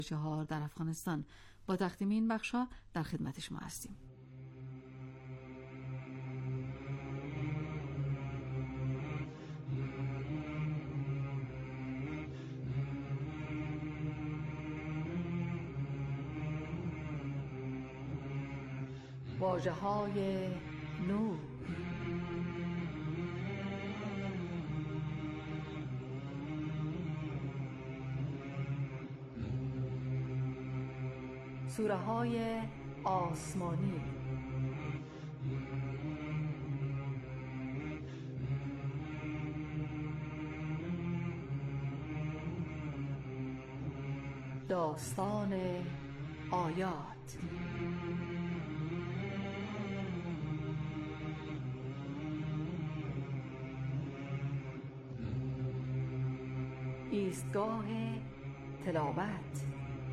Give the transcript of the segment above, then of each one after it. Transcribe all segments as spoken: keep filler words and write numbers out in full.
چهار در افغانستان. با تقدیم این بخشا در خدمت شما هستیم. واژه‌های نو. سوره‌های آسمانی. داستان آیات. ایستگاه تلاوت.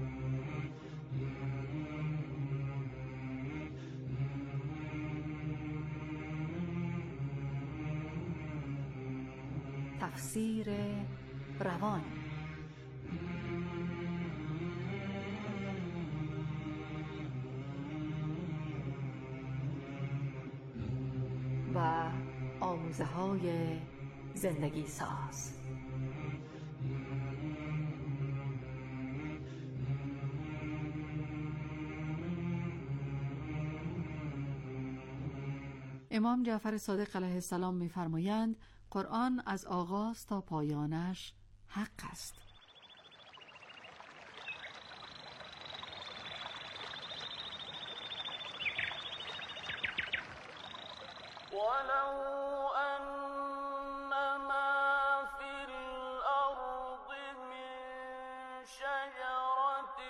تفسیر روان. و آموزه‌های زندگی ساز. امام جعفر صادق علیه السلام می‌فرمایند قرآن از آغاز تا پایانش حق است. ولو أنما في الأرض من شجرة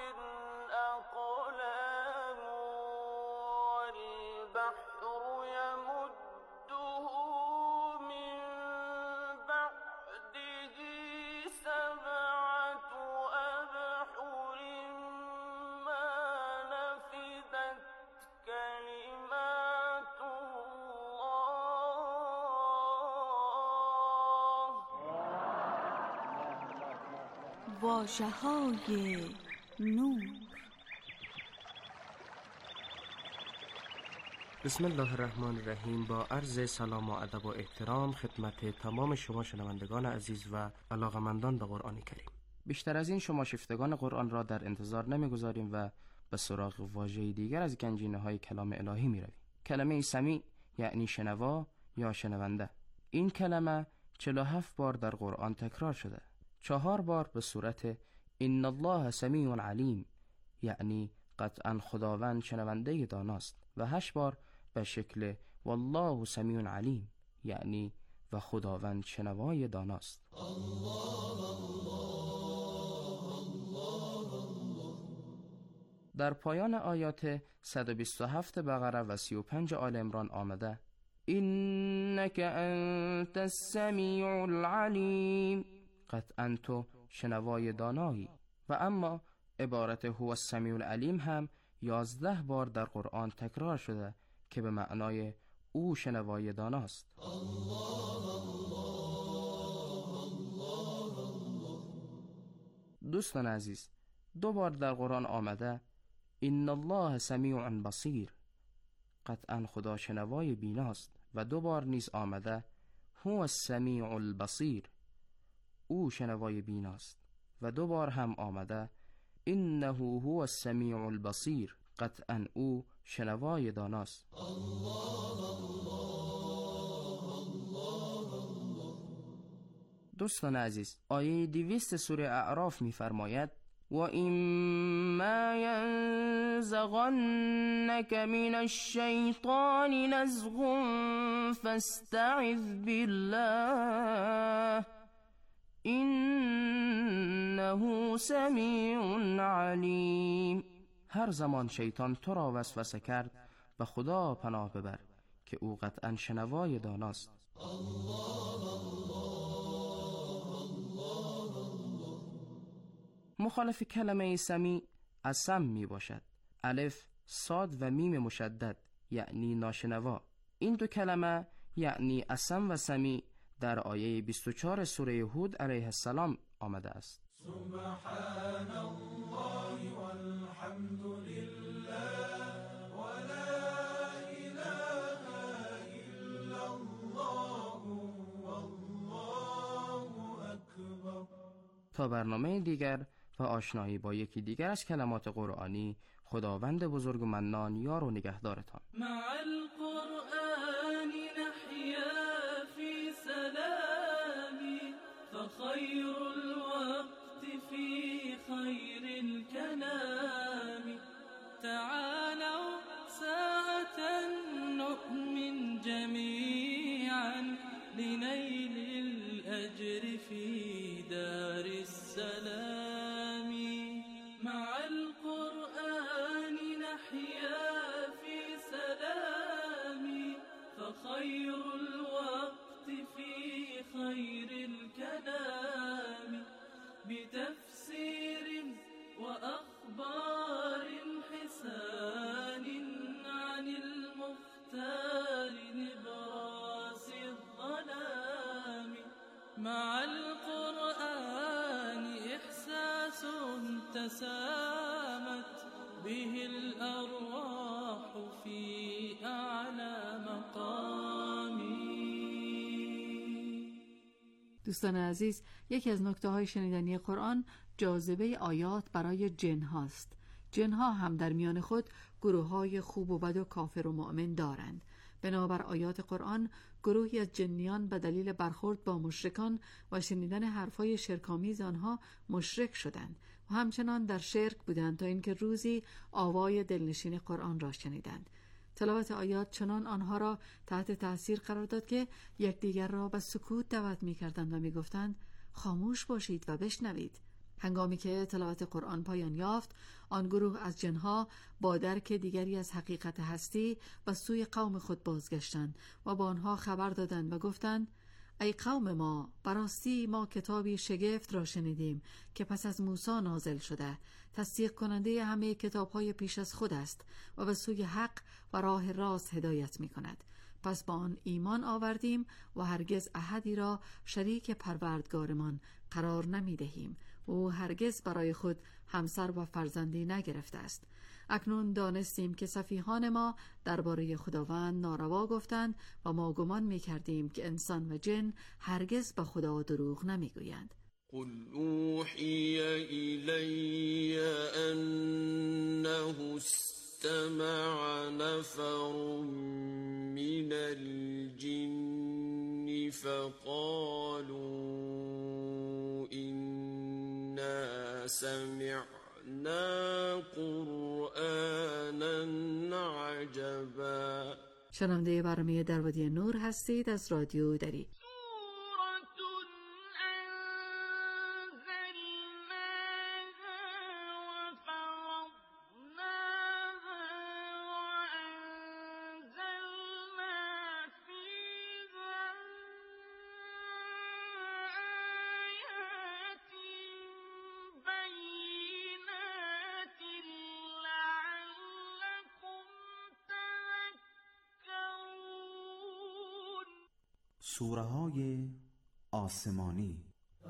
أقلام والبحر يمده من بعده سبعة أبحر ما نفدت كلمات واژه‌های نور. بسم الله الرحمن الرحیم. با عرض سلام و ادب و احترام خدمت تمام شما شنوندگان عزیز و علاقمندان به قرآن کریم. بیشتر از این شما شفتگان قرآن را در انتظار نمیگذاریم و به سراغ واژه دیگر از گنجینه های کلام الهی می رویم. کلمه سمیع یعنی شنوا یا شنونده. این کلمه چهل و هفت بار در قرآن تکرار شده. چهار بار به صورت ان الله سمیع علیم یعنی قطعا خداوند شنونده داناست و هشت بار به شکل والله سمیع علیم یعنی و خداوند شنوای داناست. الله الله الله الله. در پایان آیات صد و بیست و هفت بقره و سی و پنج آل عمران آمده انک انت السمیع العلیم قطعا تو شنوای دانایی. و اما عبارت هو السمیع العلیم هم یازده بار در قرآن تکرار شده که به معنای او شنوای داناست. الله الله الله الله. دوستان عزیز، دو بار در قرآن آمده ان الله سمیع بصیر قطعا خدا شنوای بیناست و دو بار نیز آمده هو السمیع البصیر او شنوای بیناست و دو بار هم آمده انه هو السمیع البصیر قطعا او شنوای داناست. الله الله الله الله. دوستان عزیز، آیه دویست سوره اعراف می فرماید و اما ینزغنک من الشیطان نزغ فاستعذ بالله انه سمیع علیم. هر زمان شیطان تو را وسوسه کرد به خدا پناه ببر که او قطعا شنوای داناست. الله الله الله الله. مخالف کلمه سمیع اسم می باشد. الف صاد و میم مشدد یعنی ناشنوا. این دو کلمه یعنی اسم و سمیع در آیه بیست و چهار سوره هود علیه السلام آمده است. سبحان الله تا برنامه دیگر و آشنایی با یکی دیگر از کلمات قرآنی، خداوند بزرگ و منان یار و نگهدارتان. مع القرآن نحيا في سلام فخير الوقت في خير الكلام تعالوا ساعة نؤمن جميعا لنيل الأجر في دار السلام مع القرآن نحيا في سلام فخير الوقت في خير الكلام بتفسير وأخبار حسان عن المختار نبراس الظلام مع القرآن إحساس تسامت به الأرواح في أعلى مقام. دوستان عزیز، یکی از نکته‌های شنیدنی قرآن جاذبه آیات برای جن هاست. جن ها هم در میان خود گروه‌های خوب و بد و کافر و مؤمن دارند. بنابر آیات قرآن گروهی از جنیان به دلیل برخورد با مشرکان و شنیدن حرفای شرک‌آمیز آنها مشرک شدند و همچنان در شرک بودند تا اینکه روزی آوای دلنشین قرآن را شنیدند. تلاوت آیات چنان آنها را تحت تأثیر قرار داد که یکدیگر را به سکوت دعوت می‌کردند و می‌گفتند خاموش باشید و بشنوید. هنگامی که تلاوت قرآن پایان یافت، آن گروه از جنها با درک دیگری از حقیقت هستی و سوی قوم خود بازگشتند و با آنها خبر دادند و گفتند ای قوم ما، براستی ما کتابی شگفت را شنیدیم که پس از موسی نازل شده، تصدیق کننده همه کتاب‌های پیش از خود است و به سوی حق و راه راست هدایت می‌کند. پس با آن ایمان آوردیم و هرگز احدی را شریک پروردگارمان قرار نمی‌دهیم و او هرگز برای خود همسر و فرزندی نگرفته است. اکنون دانستیم که سفیهان ما درباره خداوند ناروا گفتند و ما گمان می‌کردیم که انسان و جن هرگز به خدا دروغ نمی‌گویند. قل اوحی الی انه استمع نفر من الجن فقالوا إنا سمعنا قرآنا عجبا. شنونده برنامه درودی نور هستید از رادیو دری. سوره های آسمانی.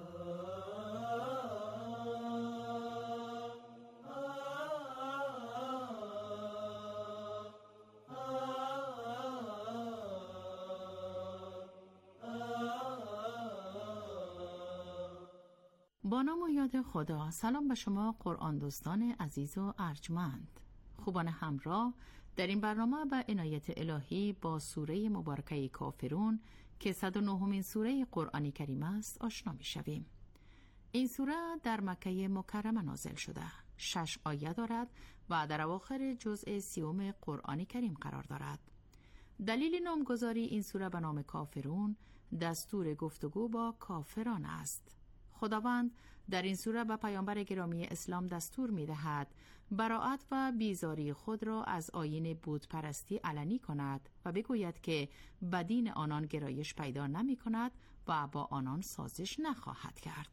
با نام و یاد خدا. سلام به شما قرآن دوستان عزیز و ارجمند. خوبان همراه، در این برنامه به عنایت الهی با سوره مبارکه کافرون که صد و نهمین سوره قرآن کریم است آشنا می شویم. این سوره در مکه مکرمه نازل شده، شش آیه دارد و در اواخر جزء سیوم قرآن کریم قرار دارد. دلیل نامگذاری این سوره به نام کافرون دستور گفتگو با کافران است. خداوند در این سوره به پیامبر گرامی اسلام دستور می دهد براءت و بیزاری خود را از آیین بت پرستی علنی کند و بگوید که به دین آنان گرایش پیدا نمی کند و با آنان سازش نخواهد کرد.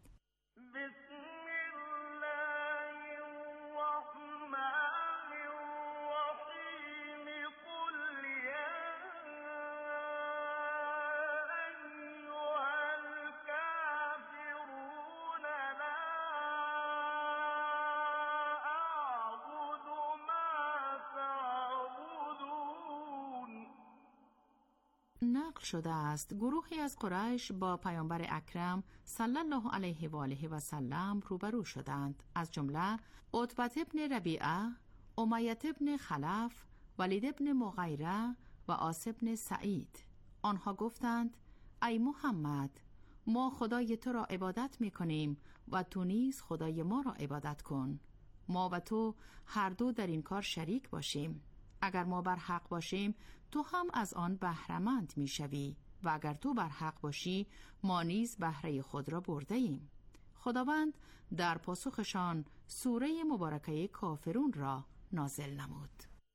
نقل شده است گروهی از قریش با پیامبر اکرم صلی الله علیه و آله و سلم روبرو شدند، از جمله عتبه ابن ربیعه، امیه ابن خلف، ولید ابن مغیره و عاص ابن سعید. آنها گفتند ای محمد، ما خدای تو را عبادت می کنیم و تو نیز خدای ما را عبادت کن. ما و تو هر دو در این کار شریک باشیم. اگر ما بر حق باشیم تو هم از آن بهره‌مند می شوی و اگر تو بر حق باشی ما نیز بهره خود را برده ایم. خداوند در پاسخشان سوره مبارکه کافرون را نازل نمود.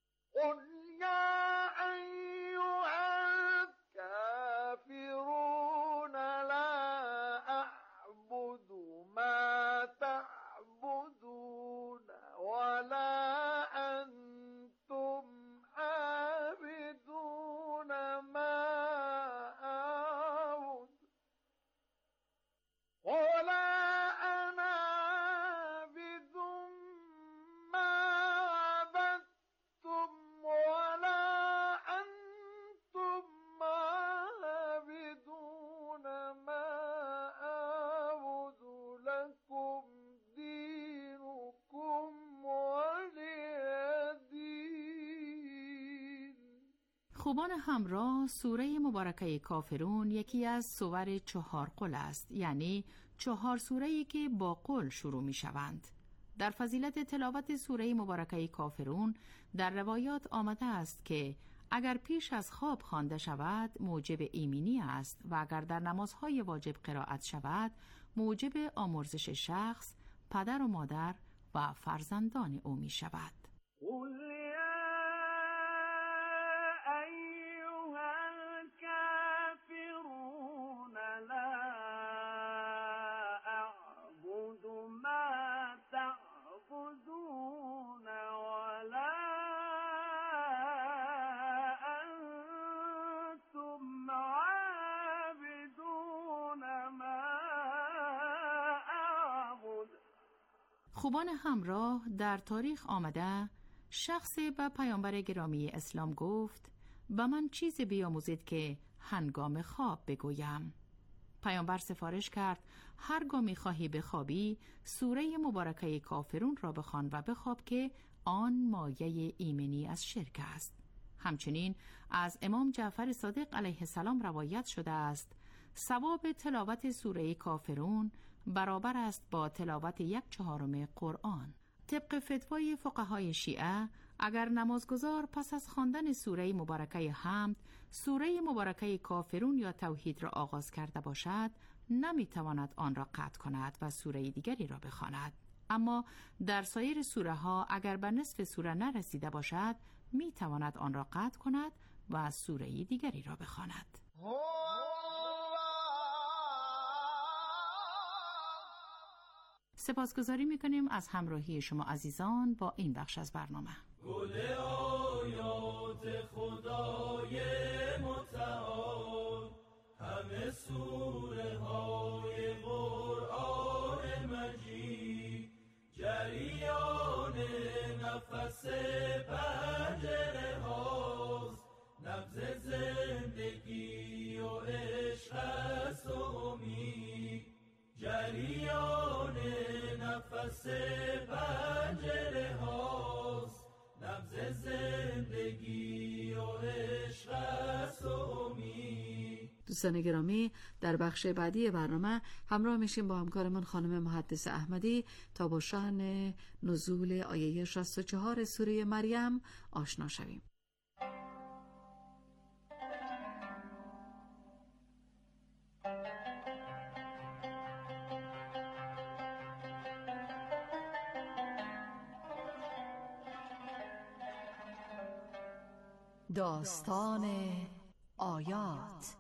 خوبان همراه، سوره مبارکه کافرون یکی از سور چهار قل است، یعنی چهار سوره‌ای که با قل شروع می شوند. در فضیلت تلاوت سوره مبارکه کافرون در روایات آمده است که اگر پیش از خواب خوانده شود موجب ایمنی است و اگر در نمازهای واجب قرائت شود موجب آمرزش شخص، پدر و مادر و فرزندان او می شود. خوبان همراه، در تاریخ آمده شخص به پیامبر گرامی اسلام گفت به من چیزی بیاموزید که هنگام خواب بگویم. پیامبر سفارش کرد هرگاه خواهی بخوابی سوره مبارکه کافرون را بخوان و بخواب که آن مایه ایمنی از شرک است. همچنین از امام جعفر صادق علیه السلام روایت شده است ثواب تلاوت سوره کافرون برابر است با تلاوت یک چهارم قرآن. طبق فتوای فقهای شیعه اگر نمازگزار پس از خواندن سوره مبارکه حمد سوره مبارکه کافرون یا توحید را آغاز کرده باشد نمیتواند آن را قطع کند و سوره دیگری را بخواند، اما در سایر سوره ها اگر به نصف سوره نرسیده باشد میتواند آن را قطع کند و سوره دیگری را بخواند. سپاسگزاری میکنیم از همراهی شما عزیزان با این بخش از برنامه. گل آیات خدای متعال همه سوره های قرآن مجید جریان نفس پنجره هاست، نبض زندگی و عشق است و امید، جریان نفس پنجره هاست، نبض زندگی و عشق است و امید. دوستان گرامی، در بخش بعدی برنامه همراه میشیم با همکارمون خانم محدث احمدی تا با شأن نزول آیه شصت و چهار سوره مریم آشنا شویم. داستان آیات.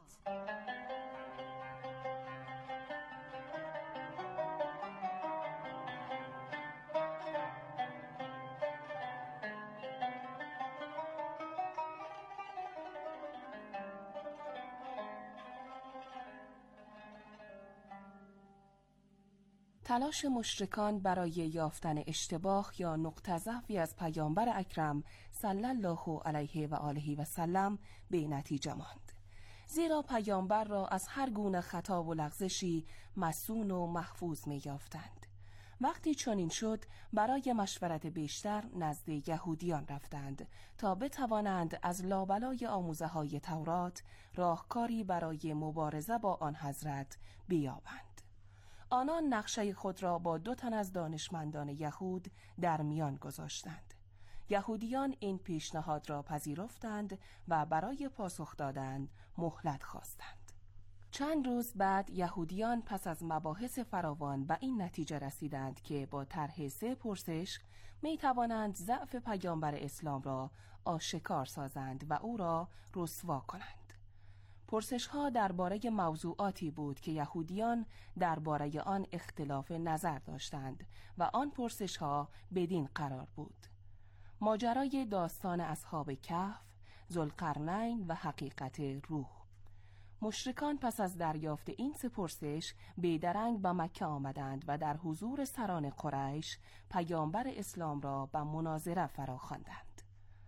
تلاش مشرکان برای یافتن اشتباه یا نقطه ضعفی از پیامبر اکرم صلی الله علیه و آله و سلم به نتیجه ماند. زیرا پیامبر را از هر گونه خطا و لغزشی مصون و محفوظ می یافتند. وقتی چنین شد برای مشورت بیشتر نزد یهودیان رفتند تا بتوانند از لابلای آموزه های تورات راهکاری برای مبارزه با آن حضرت بیابند. آنان نقشه خود را با دو تن از دانشمندان یهود در میان گذاشتند. یهودیان این پیشنهاد را پذیرفتند و برای پاسخ دادن مهلت خواستند. چند روز بعد یهودیان پس از مباحث فراوان به این نتیجه رسیدند که با طرح سه پرسش می توانند ضعف پیامبر اسلام را آشکار سازند و او را رسوا کنند. پرسش ها درباره موضوعاتی بود که یهودیان درباره آن اختلاف نظر داشتند و آن پرسش ها بدین قرار بود: ماجرای داستان اصحاب کهف، ذوالقرنین و حقیقت روح. مشرکان پس از دریافت این سه پرسش بیدرنگ به مکه آمدند و در حضور سران قریش پیامبر اسلام را به مناظره فراخواندند.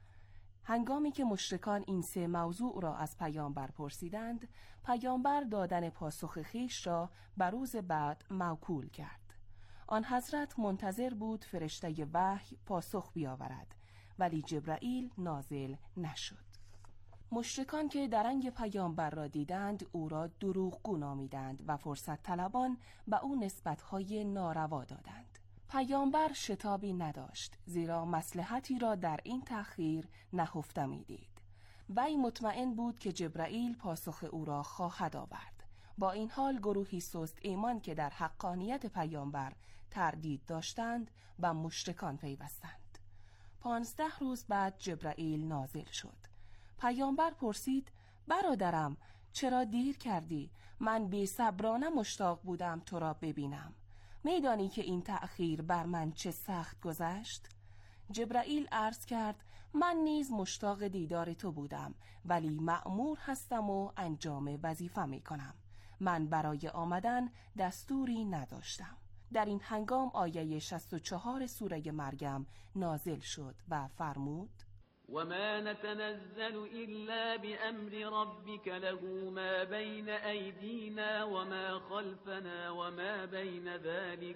هنگامی که مشرکان این سه موضوع را از پیامبر پرسیدند، پیامبر دادن پاسخ خیش را بر روز بعد موکول کرد. آن حضرت منتظر بود فرشته وحی پاسخ بیاورد، ولی جبرائیل نازل نشد. مشرکان که درنگ پیامبر را دیدند او را دروغگو نامیدند و فرصت طلبان به او نسبت‌های ناروا دادند. پیامبر شتابی نداشت، زیرا مصلحتی را در این تأخیر نهفته می‌دید. وی مطمئن بود که جبرائیل پاسخ او را خواهد آورد. با این حال گروهی سست ایمان که در حقانیت پیامبر تردید داشتند به مشرکان پیوستند. پانزده روز بعد جبرائیل نازل شد. پیامبر پرسید: برادرم، چرا دیر کردی؟ من بی صبرانه مشتاق بودم تو را ببینم. میدانی که این تأخیر بر من چه سخت گذشت؟ جبرائیل عرض کرد: من نیز مشتاق دیدار تو بودم، ولی مأمور هستم و انجام وظیفه می کنم. من برای آمدن دستوری نداشتم. در این هنگام آیه شصت و چهار سوره مریم نازل شد و فرمود: وما نتنزل إلا بأمر ربك له ما بين أيدينا وما خلفنا وما بين ذلك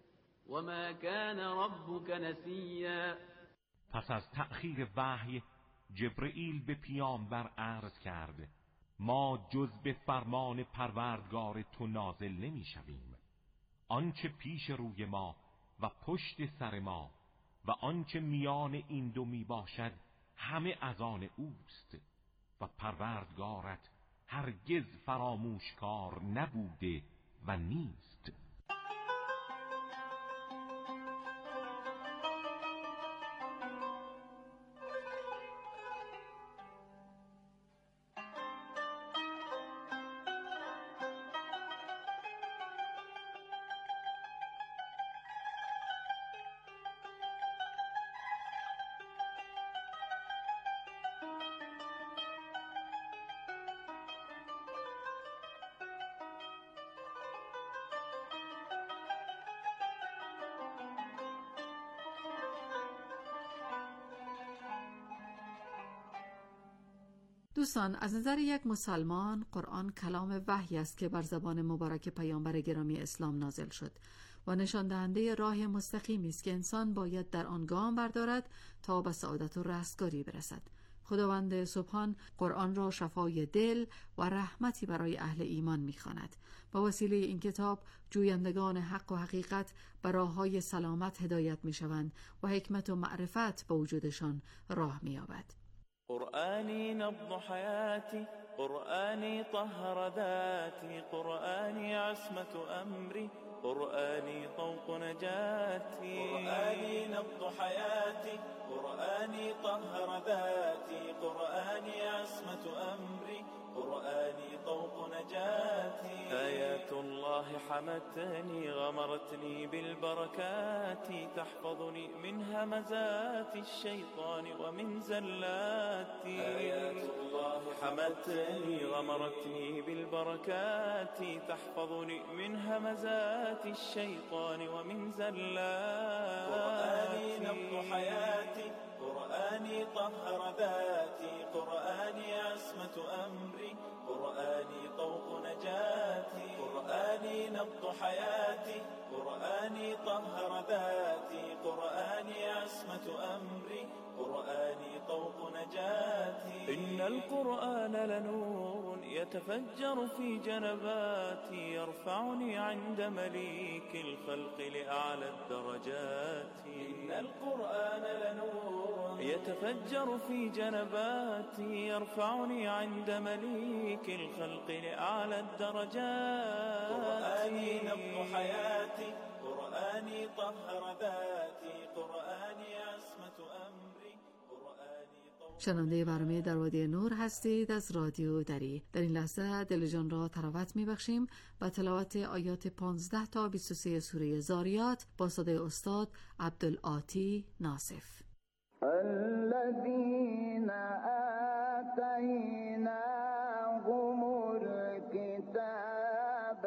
وما كان ربك نسيا. پس از تأخیر وحی جبرئیل به پیامبر عرض کرد: ما جز به فرمان پروردگار تو نازل نمی شویم. آنچه پیش روی ما و پشت سر ما و آنچه میان این دو می باشد همه از آن اوست و پروردگارت هرگز فراموشکار نبوده و نیست. دوستان، از نظر یک مسلمان قرآن کلام وحی است که بر زبان مبارک پیامبر گرامی اسلام نازل شد و نشان دهنده راه مستقیمی است که انسان باید در آن گام بردارد تا به سعادت و رستگاری برسد. خداوند سبحان قرآن را شفای دل و رحمتی برای اهل ایمان می‌خواند. با وسیله این کتاب جویندگان حق و حقیقت به راه‌های سلامت هدایت می‌شوند و حکمت و معرفت به وجودشان راه می‌یابد. قرآني نبض حياتي، قرآني طهر ذاتي، قرآني عصمة أمري، قرآني طوق نجاتي. قرآني نبض حياتي، قرآني طهر ذاتي، قرآني عصمة أمري، قرآني طوق نجاتي. آيات الله حمتني غمرتني بالبركات، تحفظني من همزات الشيطان ومن زلاتي. آيات الله حمتني غمرتني بالبركات، تحفظني من همزات الشيطان ومن زلاتي. قرآني نبض حياتي، قرآني طهر ذاتي، قرآني عصمة أمري، قرآني طوق نجاتي، قرآني نبض حياتي، قرآني طهر ذاتي، قرآني عصمة أمري، قرآني طوق نجاتي. إن القرآن لنور يتفجر في جنباتي، يرفعني عند مليك الخلق لأعلى الدرجات. إن القرآن لنور يتفجر في جنباتي، يرفعني عند مليك الخلق لأعلى الدرجات. قرآني نبض حياتي، قرآني طهر ذاتي، قرآنی عصمت امری، قرآنی طهر. شنونده برنامه در وادی نور هستید از رادیو دری. در این لحظه دل جان را تراوت میبخشیم با تلاوت آیات پانزده تا بیست و سه سوره زاریات با صدای استاد عبدالعاطی ناصف. الذين آتيناهم الكتاب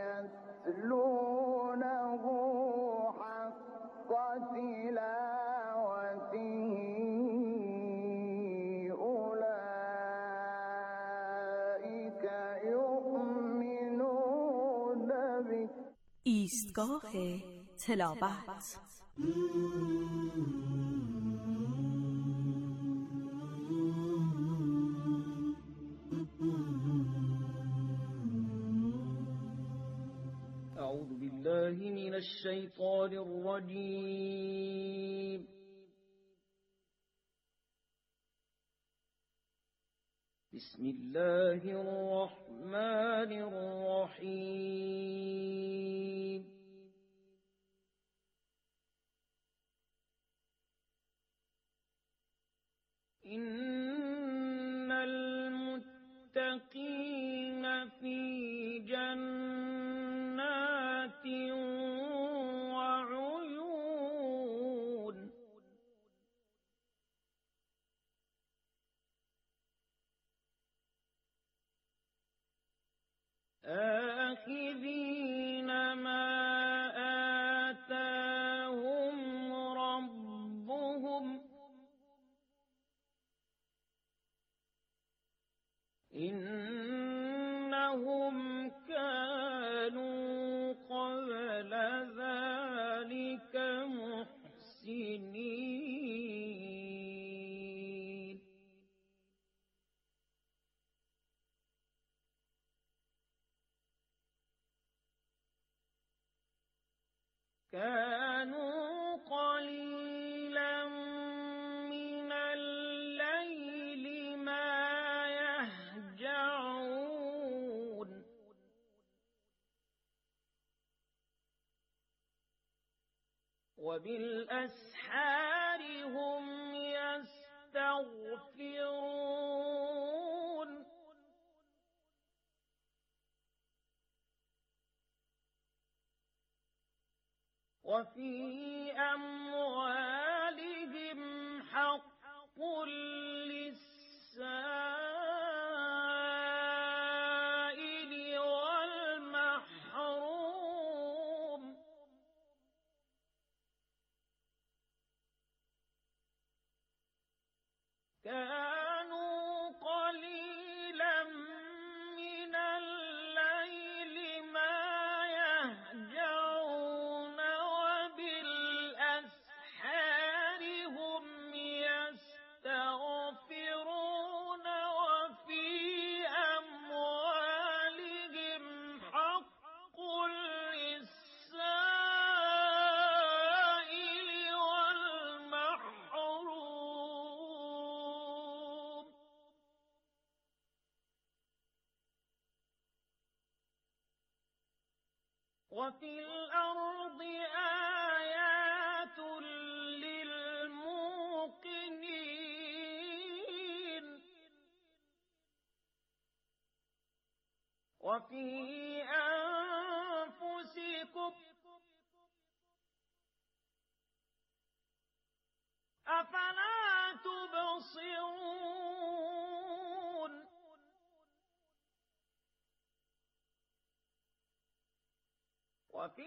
يتلونه حق تلاوته أولئك يؤمنون به. ایستگاه تلاوت. أعوذ بالله من الشيطان الرجيم. بسم الله الرحمن الرحيم. إن المتقين في جنات وعيون. آخذين ما آتاهم ربهم. إنهم كانوا قبل ذلك محسنين. كانوا قليلا من الليل ما يهجعون. وبالأسحار هم يستغفرون. وفي أموالهم حق للسائل والمحروم. كانوا قليلا من الليل ما يهجعون. وبالأسحار هم يستغفرون. وفي أموالهم حق للسائل والمحروم. وفي الأرض آيات للموقنين. وفي أنفسكم أفلا تبصرون. وفي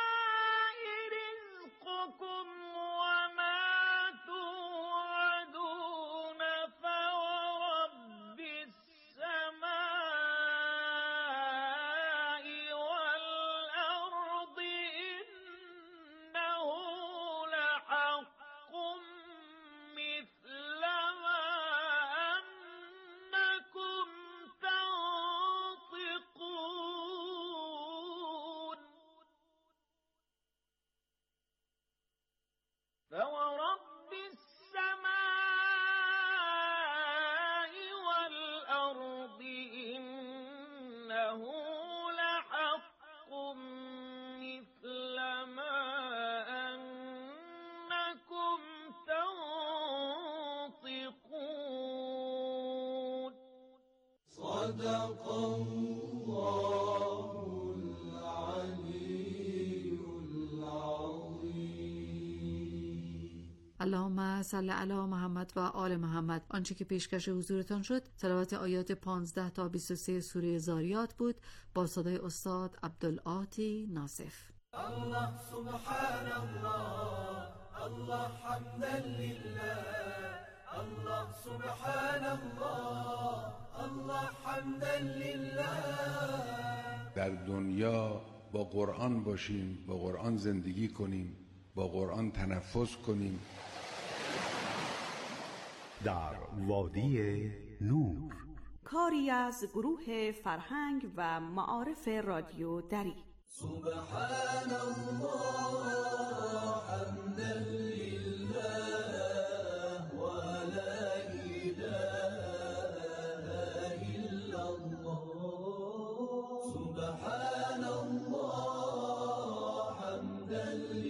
السماء رزقكم وما توعدون. صدق الله العلی العظیم. اللهم صل علی محمد و آل محمد. آنچه که پیشکش حضورتان شد تلاوت آیات پانزده تا بیست و سه سوره ذاریات بود با صدای استاد عبدالعاطی ناصف. الله سبحان الله، الله حمدا لله، الله سبحان الله، الله حمدا لله. در دنیا با قرآن باشیم، با قرآن زندگی کنیم، با قرآن تنفس کنیم. در وادی نور، کاری از گروه فرهنگ و معارف رادیو دری. سبحان الله حمدا لله و لا اله الا الله. سبحان الله حمدا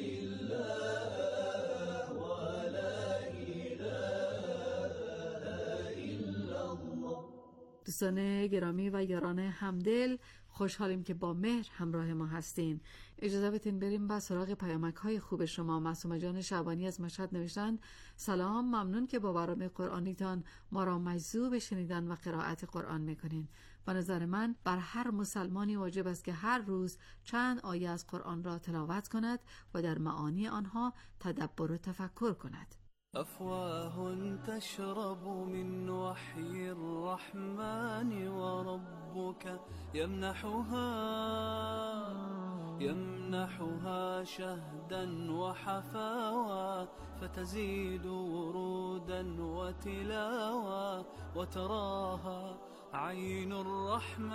لله و لا اله الا الله. دوستان گرامی و یاران همدل، خوشحالیم که با مهر همراه ما هستین. اجازه بدین بریم با سراغ پیامک های خوب شما. معصومه جان شعبانی از مشهد نوشتند: سلام، ممنون که با برنامه قرآنیتان ما را مجذوب به شنیدن و قرائت قرآن میکنین. به نظر من بر هر مسلمانی واجب است که هر روز چند آیه از قرآن را تلاوت کند و در معانی آنها تدبر و تفکر کند. أفواه تشرب من وحي الرحمن وربك يمنحها يمنحها شهدا وحفاوى فتزيد ورودا وتلاوى وتراها عين الرحمن.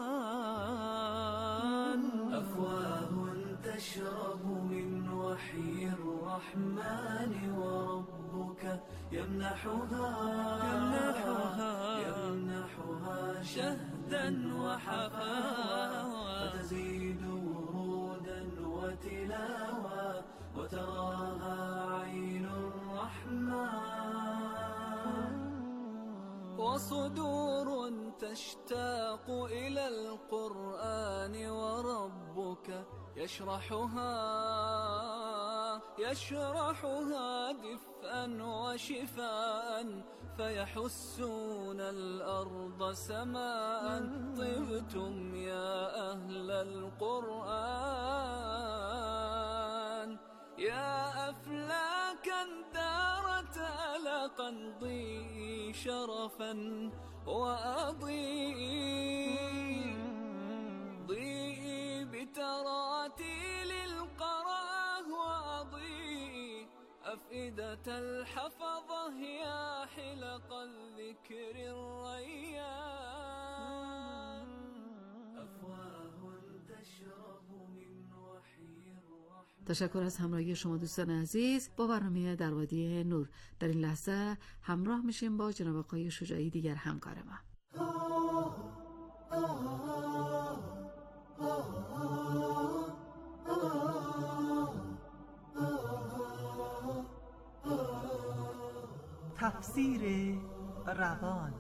أفواه تشرب من وحي الرحمن وربك يمنحها يمنحها يمنحها شهدا وحفاوى فتزيد ورودا وتلاوى وتراها عين الرحمن. وصدور تشتاق إلى القرآن وربك يشرحها يشرحها دفءا وشفاء فيحسون الأرض سماء. طبتم يا أهل القرآن يا أفلاكا دارت ألقا ضيء شرفا وأضيء ضيء بتراتيل القرآن وأضيء أفئدة الحفظة يا حلق الذكر الريان. أفواه تشرب من وحي الرحمن. تشکر از همراهی شما دوستان عزیز با برنامه در وادی نور. در این لحظه همراه میشیم با جناب آقای شجاعی، دیگر همکار ما. تفسیر روان.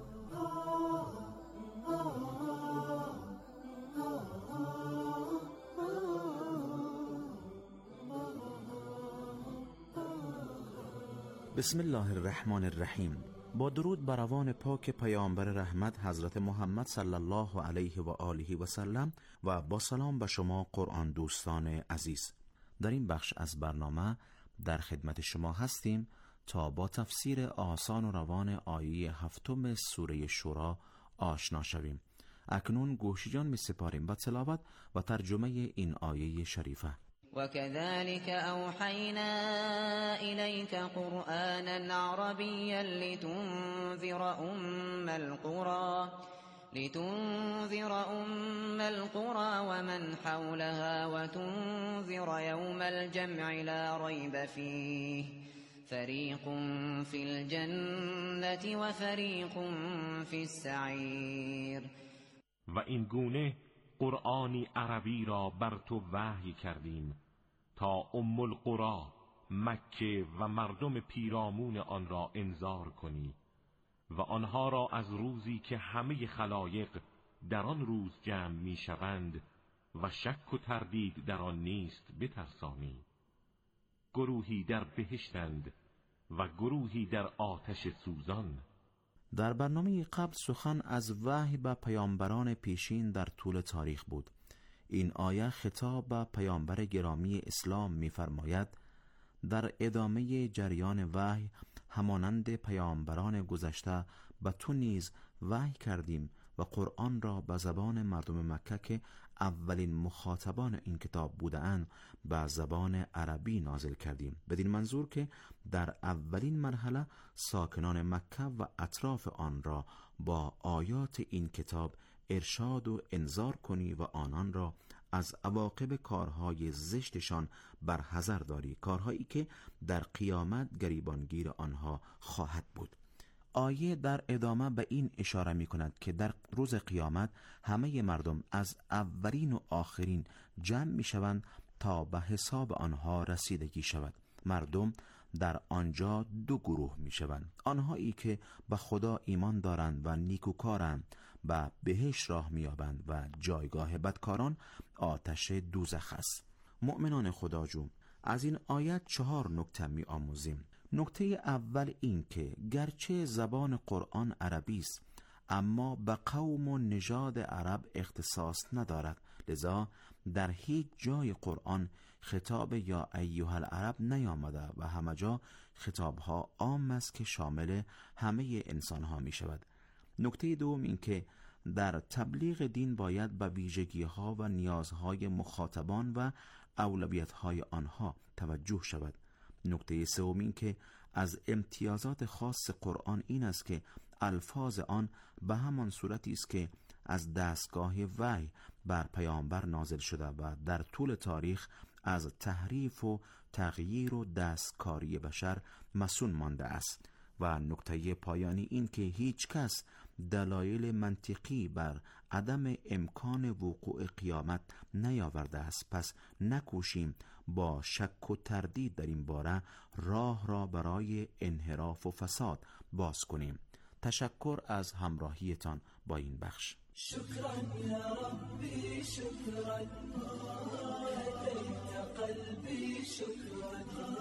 بسم الله الرحمن الرحیم. با درود بر روان پاک پیامبر رحمت حضرت محمد صلی الله علیه و آله و سلم و با سلام به شما قرآن دوستان عزیز. در این بخش از برنامه در خدمت شما هستیم تا با تفسیر آسان و روان آیه هفتم سوره شورا آشنا شویم. اکنون گوش جان می سپاریم به تلاوت و ترجمه این آیه شریفه. وكذلك أوحينا إليك قرآنا عربيا لتنذر أم القرى لتنذر أم القرى ومن حولها وتنذر يوم الجمع لا ريب فيه فريق في الجنة وفريق في السعير. و این گونه قرآنی عربی را بر تو وحی کردیم تا ام القری مکه و مردم پیرامون آن را انذار کنی و آنها را از روزی که همه خلایق در آن روز جمع می شوند و شک و تردید در آن نیست بترسانی. گروهی در بهشتند و گروهی در آتش سوزان. در برنامه قبل سخن از وحی به پیامبران پیشین در طول تاریخ بود. این آیه خطاب به پیامبر گرامی اسلام می‌فرماید در ادامه جریان وحی همانند پیامبران گذشته به تو نیز وحی کردیم و قرآن را به زبان مردم مکه که اولین مخاطبان این کتاب بودند به زبان عربی نازل کردیم، بدین منظور که در اولین مرحله ساکنان مکه و اطراف آن را با آیات این کتاب ارشاد و انذار کنی و آنان را از عواقب کارهای زشتشان برحذر داری، کارهایی که در قیامت گریبانگیر آنها خواهد بود. آیه در ادامه به این اشاره می کند که در روز قیامت همه مردم از اولین و آخرین جمع می شوند تا به حساب آنها رسیدگی شود. مردم در آنجا دو گروه می شوند: آنهایی که به خدا ایمان دارند و نیکوکارند به بهشت راه می یابند و جایگاه بدکاران آتش دوزخ است. مؤمنان خداجو، از این آیت چهار نکته می آموزیم. نکته اول این که گرچه زبان قرآن عربی است اما به قوم و نژاد عرب اختصاص ندارد، لذا در هیچ جای قرآن خطاب یا ایها العرب نیامده و همه جا خطابها عام است که شامل همه انسانها می شود. نکته دوم این که در تبلیغ دین باید به ویژگی‌ها و نیازهای مخاطبان و اولویت‌های آنها توجه شود. نکته سوم این که از امتیازات خاص قرآن این است که الفاظ آن به همان صورتی است که از دستگاه وحی بر پیامبر نازل شده و در طول تاریخ از تحریف و تغییر و دستکاری بشر مصون مانده است. و نکته پایانی این که هیچ کس دلایل منطقی بر عدم امکان وقوع قیامت نیاورده است، پس نکوشیم با شک و تردید در این باره راه را برای انحراف و فساد باز کنیم. تشکر از همراهیتان با این بخش. شكرا يا ربي شكرا هديت قلبي شكرا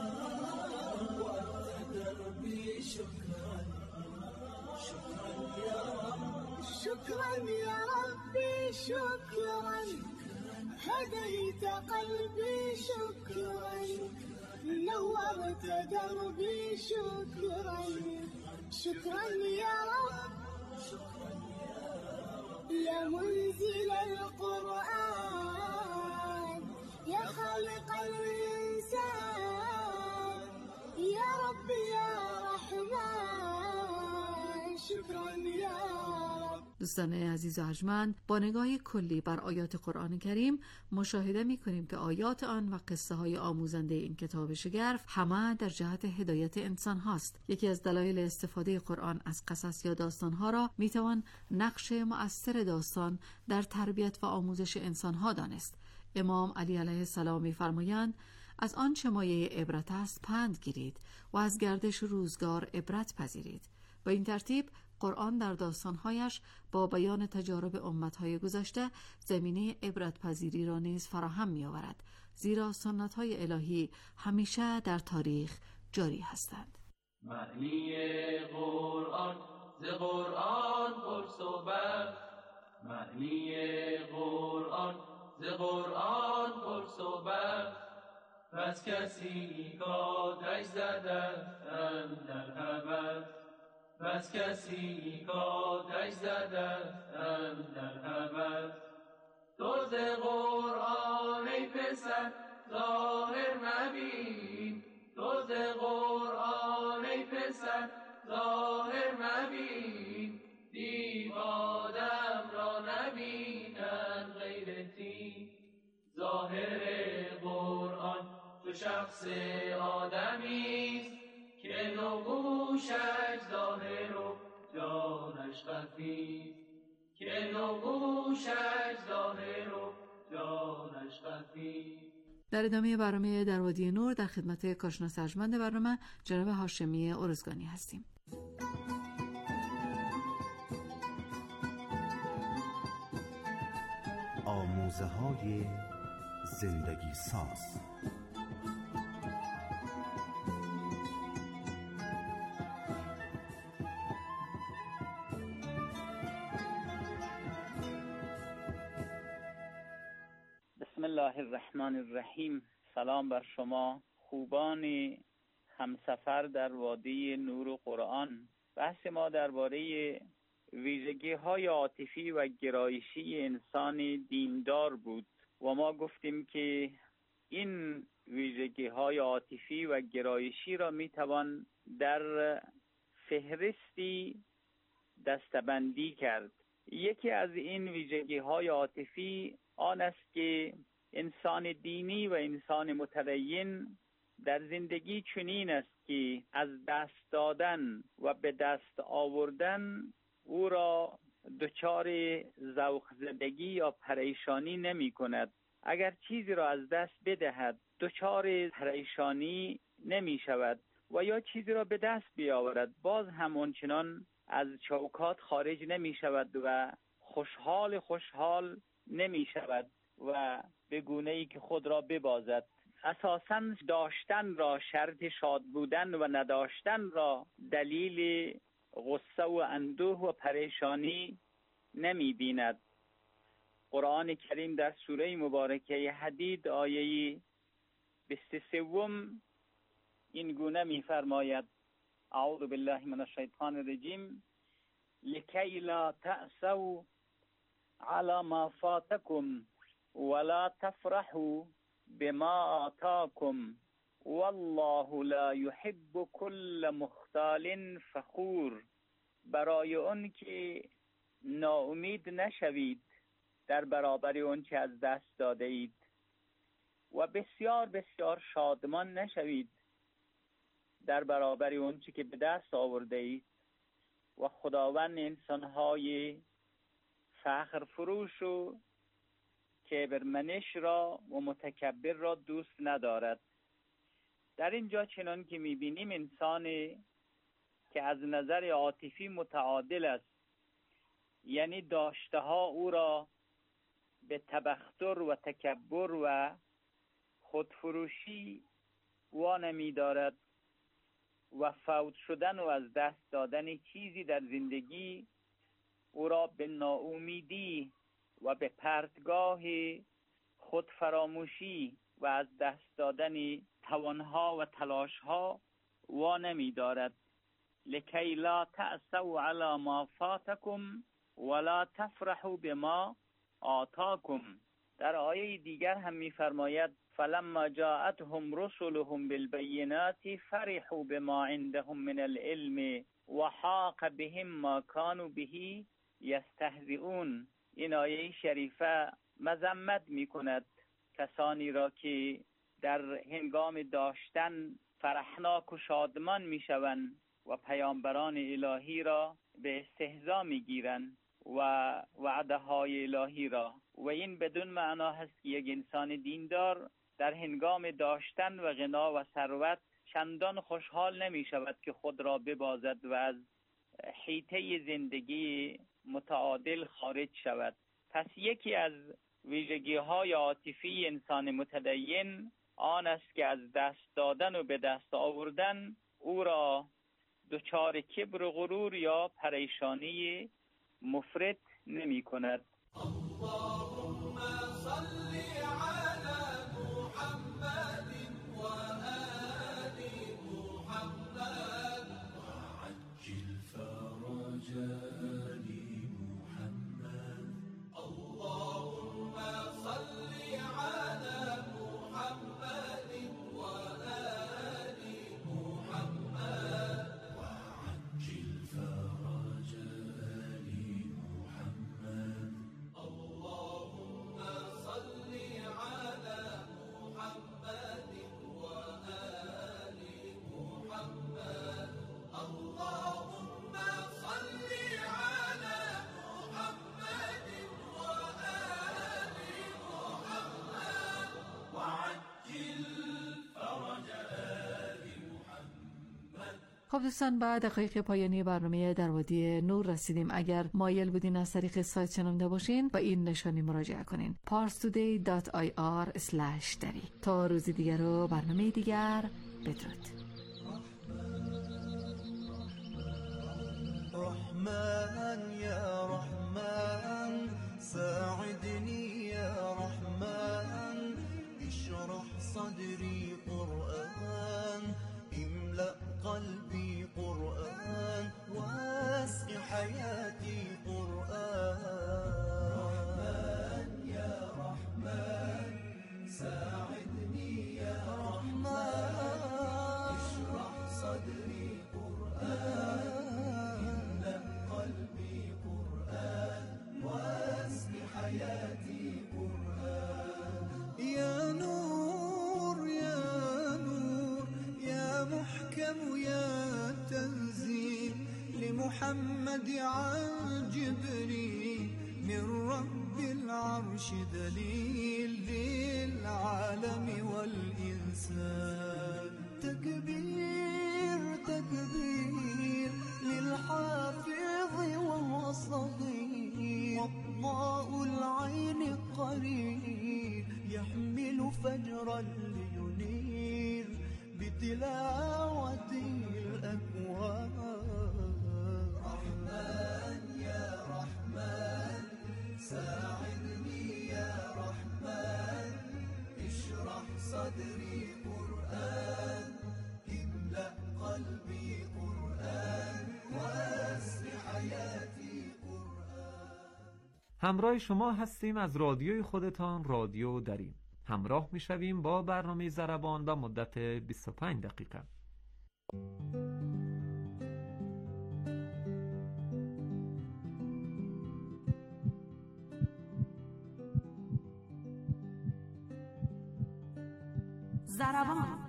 وأنت دربي شكرا شكرا يا رب شكرا يا ربي شكرا هديت قلبي شكرا نورت دربي شكرا شكرا يا رب يا منزل القرآن يا خالق الإنسان يا رب يا رحمن شكرا يا رب. دوستان عزیز و ارجمند، با نگاه کلی بر آیات قرآن کریم مشاهده می کنیم که آیات آن و قصه های آموزنده این کتاب شگرف همه در جهت هدایت انسان هاست. یکی از دلایل استفاده قرآن از قصص یا داستان ها را می توان نقش مؤثر داستان در تربیت و آموزش انسان ها دانست. امام علی علیه السلام می فرمایند از آنچه مایه عبرت است پند گیرید و از گردش روزگار عبرت پذیرید. با این ترتیب قرآن در داستانهایش با بیان تجارب امتهای گذشته زمینه عبرت پذیری را نیز فراهم می آورد، زیرا سنت‌های الهی همیشه در تاریخ جاری هستند. معنی قرآن ز قرآن پرس و بر معنی قرآن ز قرآن پرس و بر پس کسی کاتش زدن در خبر بس کسی کاتش زدن در خبر تو ز قرآن ای پسر ظاهر مبین تو ز قرآن ای پسر ظاهر مبین دیو آدم را نبینن غیرتی ظاهر قرآن تو شخص آدمیست که نگوشش ظاهر و جانش خفی که نگوشش ظاهر و جانش خفی. در ادامه برنامه در وادی نور در خدمت کارشناس ارجمند برنامه جناب هاشمی ارزگانی هستیم. موزه های زندگی ساز. بسم الله الرحمن الرحیم. سلام بر شما خوبان همسفر در وادی نور قرآن. بحث ما درباره ویژگی‌های عاطفی و گرایشی انسان دیندار بود و ما گفتیم که این ویژگی‌های عاطفی و گرایشی را می‌توان در فهرستی دسته‌بندی کرد. یکی از این ویژگی‌های عاطفی آن است که انسان دینی و انسان متدین در زندگی چنین است که از دست دادن و به دست آوردن او را دچار ذوق زدگی یا پریشانی نمی کند. اگر چیزی را از دست بدهد دچار پریشانی نمی شود و یا چیزی را به دست بیاورد باز همون چنان از چوکات خارج نمی شود و خوشحال خوشحال نمی شود و به گونه‌ای که خود را ببازد. اساساً داشتن را شرط شاد بودن و نداشتن را دلیل غصه و اندوه و پریشانی نمی بیند. قرآن کریم در سوره مبارکه حدید آیه بیست و سه این گونه می فرماید: اعوذ بالله من الشیطان الرجیم لکی لا تأسوا على ما فاتکم ولا تفرحوا بما آتاکم والله لا يحب كل مختال فخور. برای اون که ناامید نشوید در برابر اون که از دست داده اید و بسیار بسیار شادمان نشوید در برابر اون که به دست آورده اید و خداوند انسانهای فخر فروش و کبرمنش را و متکبر را دوست ندارد. در اینجا چنان که میبینیم انسانی که از نظر عاطفی متعادل است، یعنی داشته ها او را به تبختر و تکبر و خودفروشی وانمی دارد و فوت شدن و از دست دادن چیزی در زندگی او را به ناامیدی و به پرتگاه خودفراموشی و از دست دادن توانها و تلاشها وانمی دارد. لکی لا تأسوا علی ما فاتکم ولا تفرحوا بما آتاکم. در آیه دیگر هم می‌فرماید فلما جاءتهم رسلهم بالبینات فرحوا بما عندهم من العلم وحاق بهم ما كانوا به یستهزئون. این آیه شریفه مذمت می‌کند کسانی را که در هنگام داشتن فرحناک و شادمان می‌شوند و پیامبران الهی را به استهزا می‌گیرند و وعده های الهی را. و این بدون معنا هست که یک انسان دیندار در هنگام داشتن و غنا و ثروت چندان خوشحال نمی شود که خود را ببازد و از حیطه زندگی متعادل خارج شود. پس یکی از ویژگی های عاطفی انسان متدین آن است که از دست دادن و به دست آوردن او را دچار کبر و غرور یا پریشانی مفرط نمی کند. اللهم صل على محمد و آل محمد وعجل فرج آل محمد. اللهم صل على محمد و آل محمد وعجل فرج آل محمد. اللهم صل على خب دوستان، بعد دقایق پایانی برنامه در وادی نور رسیدیم. اگر مایل بودین از طریق سایت شنونده باشین با این نشانی مراجعه کنین: پارس تودی دات آی آر اسلش دری. تا روزی دیگر و برنامه دیگر، بدرود. رحمن يا رحمن ساعدني يا رحمن اشرح صدري قرآن املأ قلبي قرآن واسع حياتي قرآن رحمن يا رحمن ساعدني يا رحمن اشرح صدري قرآن حياتي قرآن يا نور يا نور يا محكم يا تنزيل لمحمد عن جبريل من رب العرش دليل للعالم والإنسان تكبير تكبير للحافظ وهو صغير وضاء العين قريب يحمل فجرا لينير بتلاوته الأكوان رحمن يا رحمن ساعدني يا رحمن اشرح صدري قرآن املأ قلبي قرآن واسع حياتي. همراه شما هستیم از رادیوی خودتان، رادیو دریم. همراه میشویم با برنامه ضربان و مدت بیست و پنج دقیقه. ضربان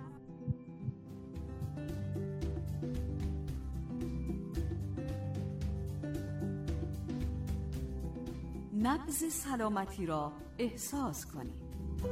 نبض سلامتی را احساس کنید.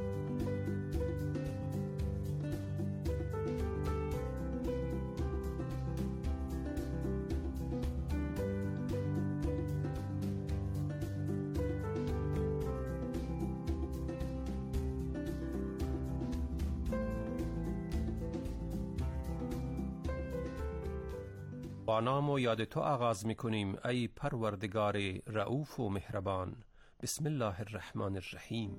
با نام و یاد تو آغاز می‌کنیم ای پروردگار رؤوف و مهربان. بسم الله الرحمن الرحیم.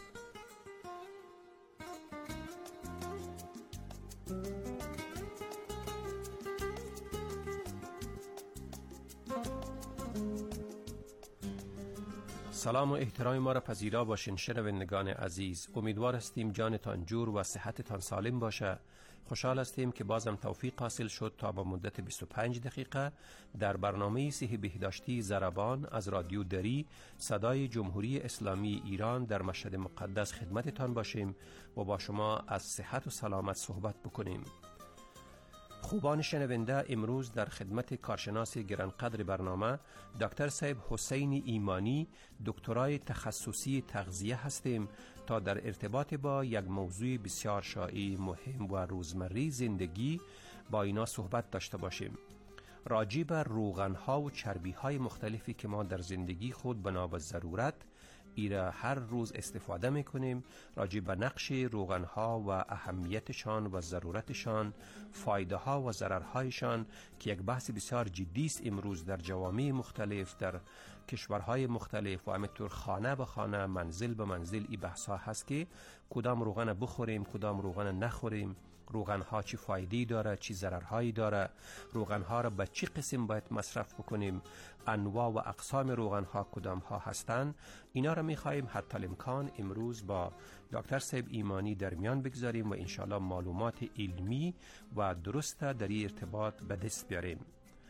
سلام و احترام ما را پذیرا باشین شنوندگان عزیز. امیدوار هستیم جانتان جور و صحتتان سالم باشه. خوشحال هستیم که بازم توفیق حاصل شد تا با مدت بیست و پنج دقیقه در برنامه صحی بهداشتی ضربان از رادیو دری صدای جمهوری اسلامی ایران در مشهد مقدس خدمتتان باشیم و با شما از صحت و سلامت صحبت بکنیم. خوبان شنونده، امروز در خدمت کارشناس گرانقدر برنامه دکتر صاحب حسین ایمانی دکترای تخصصی تغذیه هستیم تا در ارتباط با یک موضوع بسیار شایع، مهم و روزمره زندگی با اینا صحبت داشته باشیم. راجع بر روغن‌ها و چربی‌های مختلفی که ما در زندگی خود بنا به ضرورت ایره هر روز استفاده میکنیم، راجع به نقش روغن‌ها و اهمیتشان و ضرورتشان، فایده‌ها و ضررهایشان که یک بحث بسیار جدی است امروز در جوامع مختلف، در کشورهای مختلف و همینطور خانه به خانه، منزل به منزل این بحث‌ها هست که کدام روغن بخوریم، کدام روغن نخوریم، روغن‌ها چی فایده‌ای داره، چی ضررهایی داره، روغن‌ها را به چی قسم باید مصرف بکنیم، انواع و اقسام روغن‌ها کدام‌ها هستند. اینا را می‌خوایم حتی الامکان امروز با دکتر صاحب ایمانی در میان بگذاریم و انشالله معلومات علمی و درست در این ارتباط به دست بیاریم.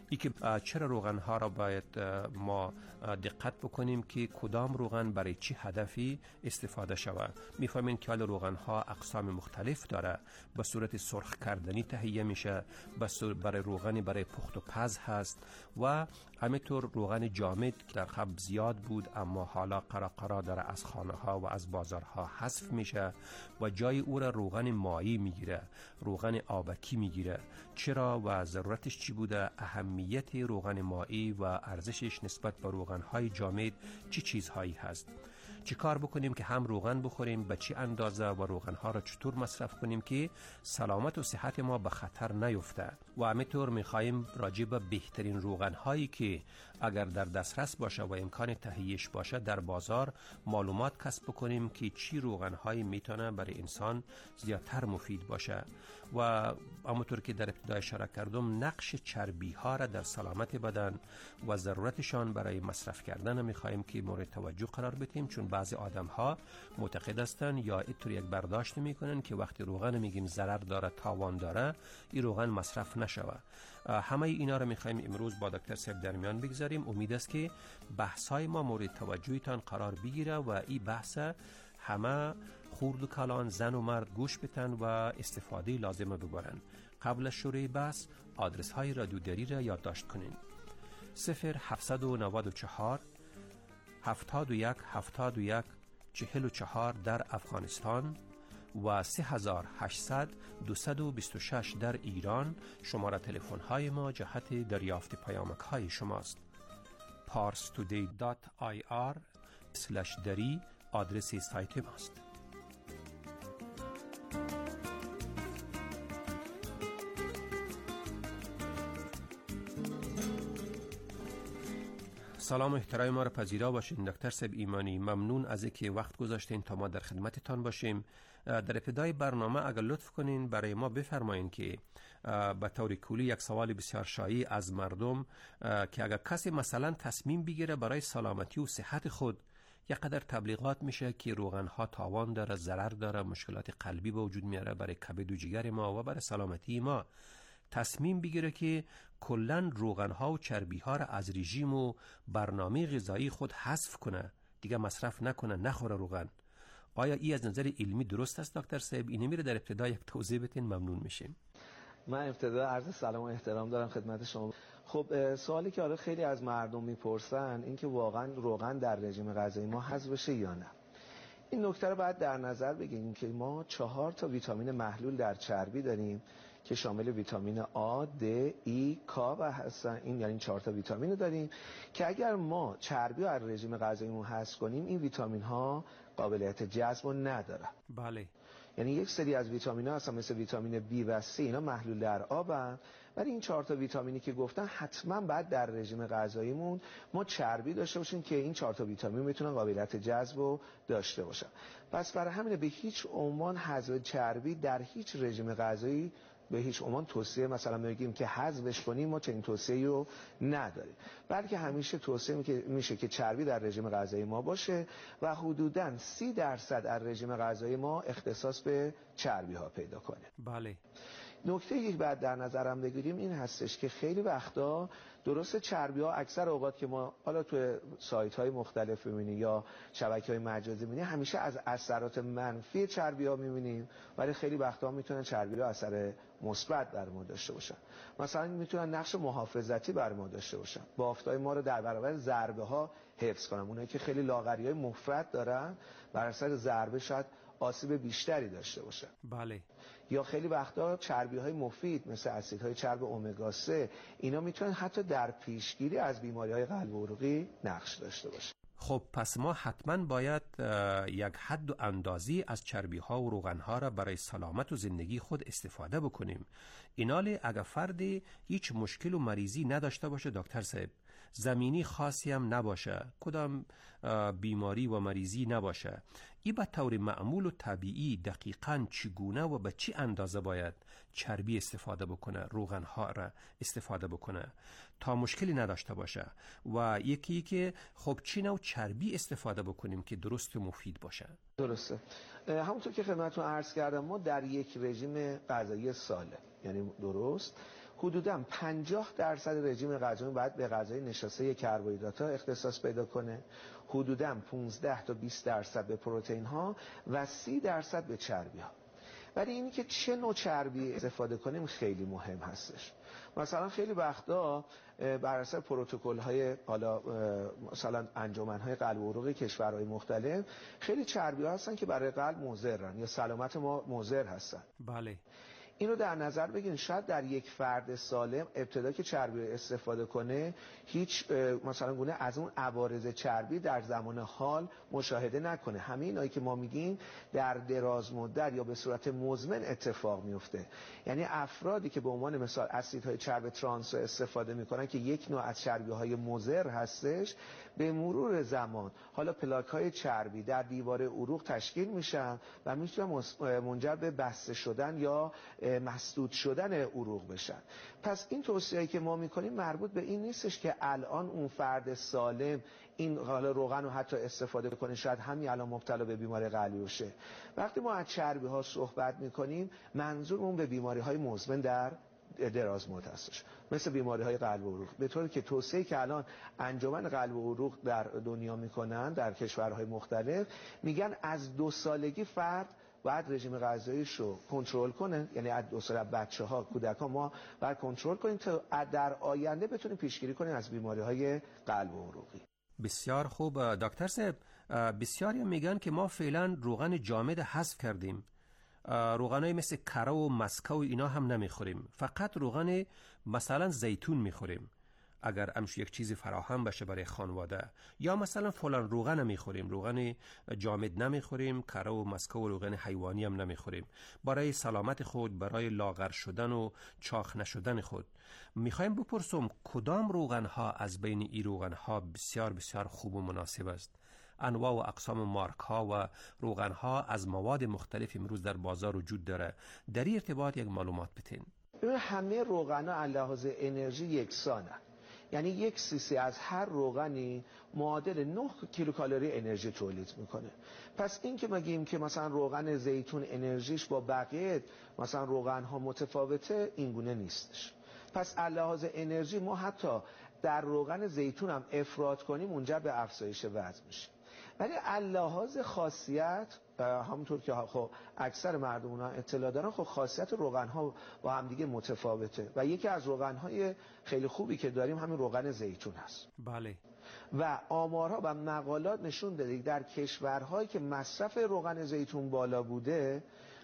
ای که چرا روغن ها را باید ما دقت بکنیم که کدام روغن برای چی هدفی استفاده شود. میفهمین که حال روغن ها اقسام مختلف داره، به صورت سرخ کردنی تهیه میشه، برای روغنی برای پخت و پز هست و همینطور روغن جامد در قبل زیاد بود اما حالا قرار قرار داره از خانه ها و از بازارها حذف میشه و جای او را روغن مایی میگیره، روغن آبکی میگیره. چرا و ضرورتش چی بوده؟ اهمیت روغن مایی و ارزشش نسبت به روغن های جامد چی چیزهایی هست؟ چی کار بکنیم که هم روغن بخوریم، به چی اندازه و روغن ها را چطور مصرف کنیم که سلامت و صحت ما به خطر نیفته. و همینطور میخوایم راجع به بهترین روغن هایی که اگر در دسترس باشه و امکان تهیهش باشه در بازار معلومات کسب بکنیم که چی روغن هایی میتونه برای انسان زیادتر مفید باشه. و همونطور که در ابتدا اشاره کردم نقش چربی ها را در سلامت بدن و ضرورتشان برای مصرف کردن میخوایم که مورد توجه قرار بدیم، چون بعضی آدم ها معتقد هستند یا اینطور یک برداشت میکنن که وقتی روغن میگیم ضرر داره، تاوان داره، این روغن مصرف نشوه. همه اینا رو میخوایم امروز با دکتر صاحب در میان بگذاریم. امید است که بحث‌های ما مورد توجهتان قرار بگیره و این بحث همه خورد و کلان، زن و مرد گوش بدن و استفاده لازمه ببرن. قبل از شروع بحث آدرس های رادیوداری را یادداشت کنین: صفر هفتصد و نود و چهار هفتاد و یک هفتاد و یک چهل و چهار در افغانستان و سه هزار و هشتصد دویست و بیست و شش در ایران. شماره تلفن های ما جهت دریافت پیامک های شماست. پارس تودی دات آی آر اسلش دری آدرس سایت ماست. سلام و احترام ما را پذیرا باشین. دکتر صاحب ایمانی، ممنون از اینکه وقت گذاشتین تا ما در خدمتتان باشیم. در ابتدای برنامه اگر لطف کنین برای ما بفرمایین که به طور کلی یک سوال بسیار شایع از مردم که اگر کسی مثلا تصمیم بگیره برای سلامتی و صحت خود، یک قدر تبلیغات میشه که روغن ها تاوان داره، ضرر داره، مشکلات قلبی به وجود میاره برای کبد و جگر ما و برای سلامتی ما، تصمیم بگیره که کلن روغن ها و چربی ها را از رژیم و برنامه غذایی خود حذف کنه، دیگه مصرف نکنه، نخوره روغن. آیا این از نظر علمی درست است دکتر صاحب؟ این میره در ابتدا یک توضیح بدین، ممنون میشیم. من ابتدا عرض سلام و احترام دارم خدمت شما. خب سوالی که آره خیلی از مردم میپرسن این که واقعا روغن در رژیم غذایی ما حذف بشه یا نه. این نکته رو باید در نظر بگیریم که ما چهار تا ویتامین محلول در چربی داریم که شامل ویتامین آ، د، ای، کا و هستن. این یعنی چهار تا ویتامین داریم که اگر ما چربی رو از رژیم غذاییمون حذف کنیم این ویتامین ها قابلیت جذب نداره. بله. یعنی یک سری از ویتامین ها هستن مثل ویتامین بی و سی، اینا محلول در آبن، ولی این چهار تا ویتامینی که گفتن حتما بعد در رژیم غذاییمون ما چربی داشته باشیم که این چهار تا ویتامین میتونن قابلیت جذب رو داشته باشن. پس برای همین به هیچ عنوان حذف چربی در هیچ رژیم غذایی به هیچ عنوان توصیه مثلا میگیم که حذفش کنیم، ما چنین توصیه‌ای رو نداریم، بلکه همیشه توصیه میشه که چربی در رژیم غذایی ما باشه و حدوداً سی درصد از رژیم غذایی ما اختصاص به چربی ها پیدا کنه. بله. نکته یک بعد در نظرم بگیریم این هستش که خیلی وقتا درست چربی ها اکثر اوقات که ما حالا توی سایت های مختلف می‌بینیم یا شبکه‌های مجازی می‌بینیم همیشه از اثرات منفی چربی ها می‌بینیم، ولی خیلی وقتا میتونن چربی ها اثر مثبت بر ما داشته باشن. مثلا میتونن نقش محافظتی بر ما داشته باشن، بافت‌های ما رو در برابر ضربه ها حفظ کنن. اونایی که خیلی لاغری‌های مفرط دارن بر اثر ضربه شاید آسیب بیشتری داشته باشن. بله. یا خیلی وقتا چربی‌های مفید مثل اسیدهای چرب امگا سه اینا میتونن حتی در پیشگیری از بیماری‌های قلب و عروقی نقش داشته باشن. خب پس ما حتما باید یک حد و اندازی از چربی ها و روغن ها را برای سلامت و زندگی خود استفاده بکنیم. اینالی اگر فردی هیچ مشکل و مریضی نداشته باشه دکتر صاحب، زمینی خاصی هم نباشه، کدام بیماری و مریضی نباشه، ای به طور معمول و طبیعی دقیقاً چگونه و به چی اندازه باید چربی استفاده بکنه، روغن ها را استفاده بکنه تا مشکلی نداشته باشه، و یکی که خب چی نوع چربی استفاده بکنیم که درست و مفید باشه؟ درسته. همونطور که خدمتتون عرض کردم ما در یک رژیم غذایی سالم، یعنی درست، حدوداً پنجاه درصد رژیم غذایی باید به غذای نشاسته کربوهیدرات ها اختصاص پیدا کنه، حدوداً پانزده تا بیست درصد به پروتئین ها و سی درصد به چربی ها. ولی اینی که چه نوع چربی استفاده کنیم خیلی مهم هستش. مثلا خیلی وقتا بر اساس پروتکل های حالا مثلا انجمن های قلب و عروق کشورهای مختلف خیلی چربی ها هستن که برای قلب مضرن یا سلامت ما مضر هستن. بله. اینو در نظر بگیرید. شاید در یک فرد سالم ابتدا که چربی استفاده کنه هیچ مثلا گونه از اون عوارض چربی در زمان حال مشاهده نکنه. همه اینایی که ما میگیم در دراز مدت یا به صورت مزمن اتفاق میفته. یعنی افرادی که به عنوان مثال اسیدهای چرب ترانس استفاده میکنن که یک نوع از چربی‌های مضر هستش، به مرور زمان حالا پلاک‌های چربی در دیواره عروق تشکیل میشن و میتونن منجر به بسته شدن یا مسدود شدن عروق بشن. پس این توصیه‌ای که ما میکنیم مربوط به این نیستش که الان اون فرد سالم این حالا روغن رو حتی استفاده کنه، شاید همین الان مبتلا به بیماری قلبی بشه. وقتی ما از چربی ها صحبت میکنیم منظورمون به بیماری های مزمن در دراز مدت هستش، مثل بیماری های قلب و عروق. به طوری که توصیه‌ای که الان انجمن قلب و عروق در دنیا میکنن در کشورهای مختلف میگن از دو سالگی فرد باید رژیم غذاییش رو کنترل کنه، یعنی از دو سال بچه‌ها کودکان ما باید کنترل کنیم تا در آینده بتونیم پیشگیری کنیم از بیماری‌های قلب و عروقی. بسیار خوب دکتر صاحب، بسیاری میگن که ما فعلا روغن جامد حذف کردیم، روغنای مثل کره و مسکه و اینا هم نمیخوریم، فقط روغن مثلا زیتون میخوریم. اگر امش یک چیزی فراهم بشه برای خانواده، یا مثلا فلان روغن نمیخوریم، روغن جامد نمیخوریم، کره و مسکه و روغن حیوانی هم نمیخوریم، برای سلامت خود، برای لاغر شدن و چاق نشدن خود. میخوایم بپرسم کدام روغن ها از بین این روغن ها بسیار بسیار خوب و مناسب است؟ انواع و اقسام مارک ها و روغن ها از مواد مختلف امروز در بازار وجود داره، در این ارتباط یک معلومات بتین. همه روغن ها از لحاظ انرژی یکسانه، یعنی یک سیسی از هر روغنی معادل نه کیلوکالری انرژی تولید میکنه. پس این که بگیم که مثلا روغن زیتون انرژیش با بقیه مثلا روغن ها متفاوته، این گونه نیستش. پس از لحاظ انرژی ما حتی در روغن زیتون هم افراط کنیم منجر به افزایش وزن میشه. ولی از لحاظ خاصیت همونطور که خب اکثر مردم اونها اطلاع دارن، خب خاصیت روغن ها با هم دیگه متفاوته و یکی از روغن های خیلی خوبی که داریم همین روغن زیتون هست. بله. و آمارها و مقالات نشون داده در کشورهایی که مصرف روغن زیتون بالا بوده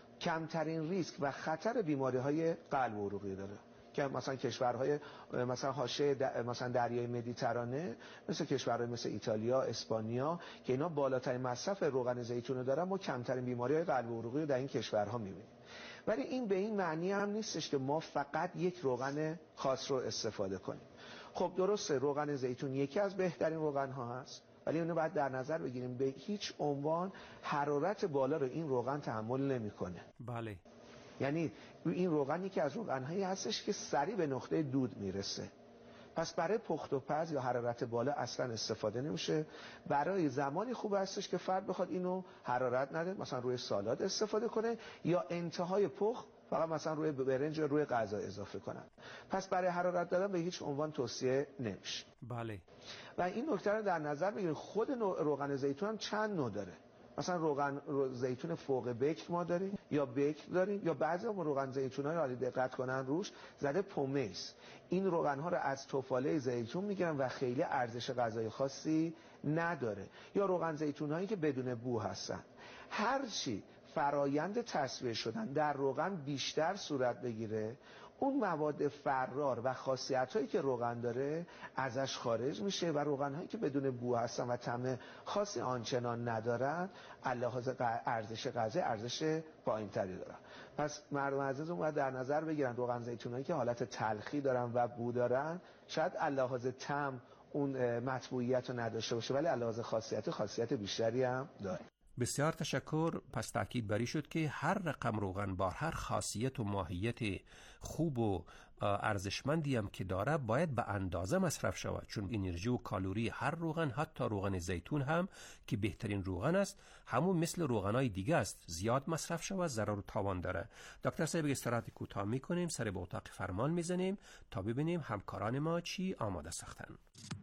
کمترین ریسک و خطر بیماری های قلب و عروقی داره. که مثلا کشورهای مثلا حاشیه مثلا دریای مدیترانه، مثل کشورهای مثل ایتالیا، اسپانیا که اینا بالاترین مصرف روغن زیتون رو دارن، ما کمترین بیماری‌های قلب و عروقی رو در این کشورها می‌بینیم. ولی این به این معنی هم نیستش که ما فقط یک روغن خاص رو استفاده کنیم. خب درسته روغن زیتون یکی از بهترین روغن‌ها هست، ولی اونو باید در نظر بگیریم به هیچ عنوان حرارت بالا رو این روغن تحمل نمی‌کنه. بله. یعنی این روغن یکی از روغن‌هایی هستش که سریع به نقطه دود میرسه. پس برای پخت و پز یا حرارت بالا اصلا استفاده نمیشه. برای زمانی خوب هستش که فرد بخواد اینو حرارت نده، مثلا روی سالاد استفاده کنه یا انتهای پخت فقط مثلا روی برنج یا روی غذا اضافه کنن. پس برای حرارت دادن به هیچ عنوان توصیه نمیشه. بله. و این نکته رو در نظر بگیرید. خود روغن زیتون هم چند نوع داره. مثلا روغن زیتون فوق بکر ما داریم یا بکر داریم، یا بعضی هم روغن زیتون‌ها رو دقت کنن روش زده پومیس. این روغن‌ها رو از تفاله زیتون میگیرن و خیلی ارزش غذایی خاصی نداره. یا روغن زیتون‌هایی که بدون بو هستن. هر چی فرایند تصفیه شدن در روغن بیشتر صورت بگیره، اون مواد فرار و خاصیت‌هایی که روغن داره ازش خارج میشه و روغن‌هایی که بدون بو هستن و طعم خاصی آنچنان ندارن لحاظ ارزش غذایی ارزش پایین‌تری دارن. پس مردم عزیز اون باید در نظر بگیرن روغن زیتونایی که حالت تلخی دارن و بو دارن شاید لحاظ طعم اون مطبوعیت رو نداشته باشه، ولی لحاظ خاصیت خاصیت بیشتری هم داره. بسیار تشکر. پس تاکید بری شد که هر رقم روغن با هر خاصیت و ماهیت خوب و ارزشمندی هم که داره باید به اندازه مصرف شود، چون انرژی و کالری هر روغن، حتی روغن زیتون هم که بهترین روغن است، همون مثل روغنای دیگه است، زیاد مصرف شود ضرر و تاوان داره. دکتر صاحب استراحت کوتاه میکنیم، سر به اتاق فرمان میزنیم تا ببینیم همکاران ما چی آماده ساختن.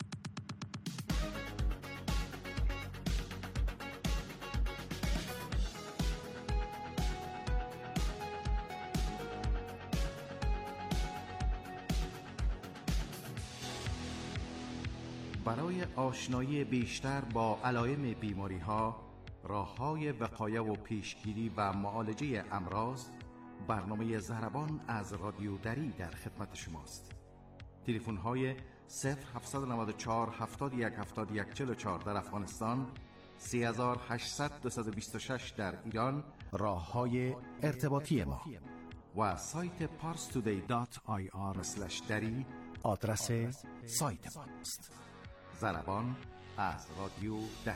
برای آشنایی بیشتر با علائم بیماری‌ها، راه‌های وقایه و پیشگیری و معالجه امراض، برنامه ضربان از رادیو دری در خدمت شماست. تلفن‌های صفر هفت نه چهار هفتاد و یک هفتاد و یک چهل و چهار در افغانستان، سه هشت صفر دو دو شش در ایران، راه‌های ارتباطی ما و سایت پارس تودی دات آی آر اسلش دری آدرس سایت ماست. ضربان از رادیو دری.